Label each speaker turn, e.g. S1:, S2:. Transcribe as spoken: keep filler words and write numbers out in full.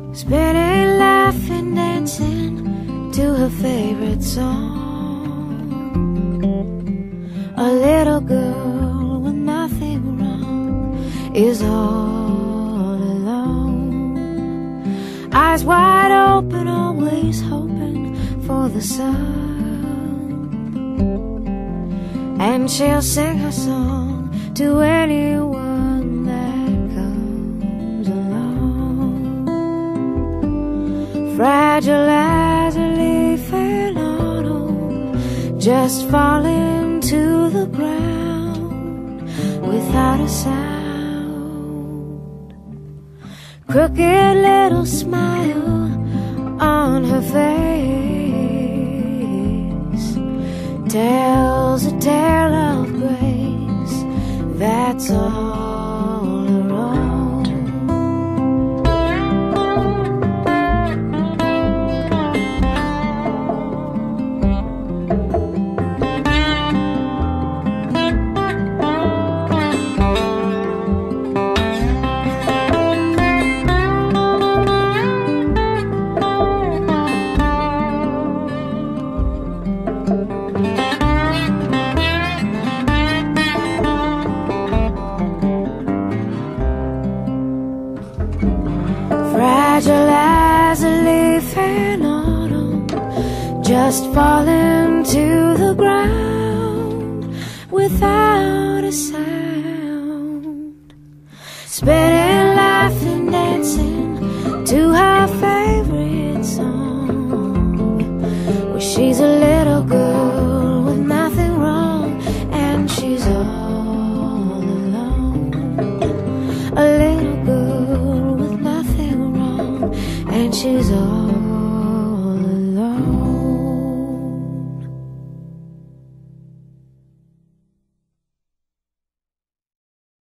S1: spinning, laughing, dancing to her favorite song. A little girl with nothing wrong is all alone, eyes wide open, always hoping for the sun. And she'll sing her song to anyone that comes along. Fragile as a leaf in autumn, just falling to the ground without a sound. Crooked little smile on her face tells a tale of grace, that's all her own. Fragile as a leaf in autumn, just falling to the ground without a sound. Spinning, laughing, dancing to her favorite song. Well, she's a little girl with nothing wrong, and she's all alone. A little girl, and she's all